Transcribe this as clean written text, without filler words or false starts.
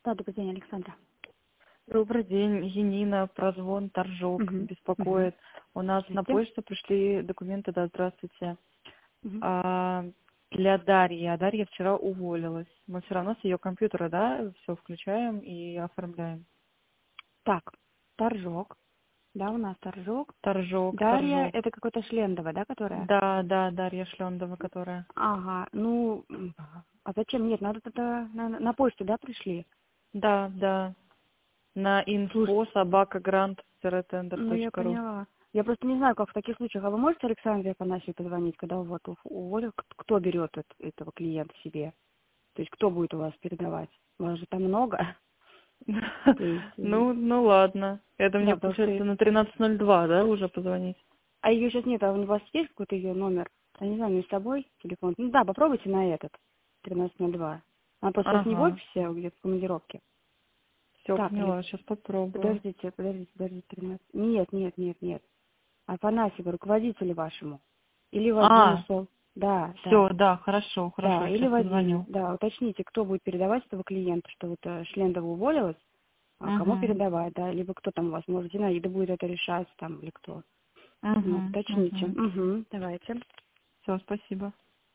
Да, добрый день, Александра. Добрый день, Енина, прозвон, торжок беспокоит. У нас на почту пришли документы, да, здравствуйте. Для Дарьи. А Дарья вчера уволилась. Мы все равно с ее компьютера, да, все включаем и оформляем. Так, торжок. Да, у нас торжок. Торжок, Дарья, торжок. это какой-то Шлендова, да, которая? Да, Дарья Шлендова, которая. Ага, ну, а зачем? Нет, надо тогда на почту, да, пришли? Да. На Слушай, ну я info@background-tender.ru. поняла. Я просто не знаю, как в таких случаях. А вы можете Александре Афанасьевой позвонить, когда вот уволил, кто берет этого клиента себе? То есть кто будет у вас передавать? У вас же там много. То есть, Ну ладно. Это мне, да, просто... получается, на 13:02, да, уже позвонить? А ее сейчас нет, а у вас есть какой-то ее номер? Я не знаю, не с собой телефон. Ну да, попробуйте на этот, 1302. Она просто сейчас не в Ага, офисе, а где-то в командировке. все Так, поняла, сейчас попробую. подождите, 13. Нет. Афанасьева, руководителю вашему. Или А, Вадиму. Да, все, да, хорошо, да, или сейчас Вадиму. позвоню. Да, уточните, кто будет передавать этого клиента, что вот Шлендова уволилась, а кому Угу, передавать, да, либо кто там у вас, может, Зинаида будет это решать там, или кто. Ну, уточните. угу. Угу, давайте. Все, спасибо.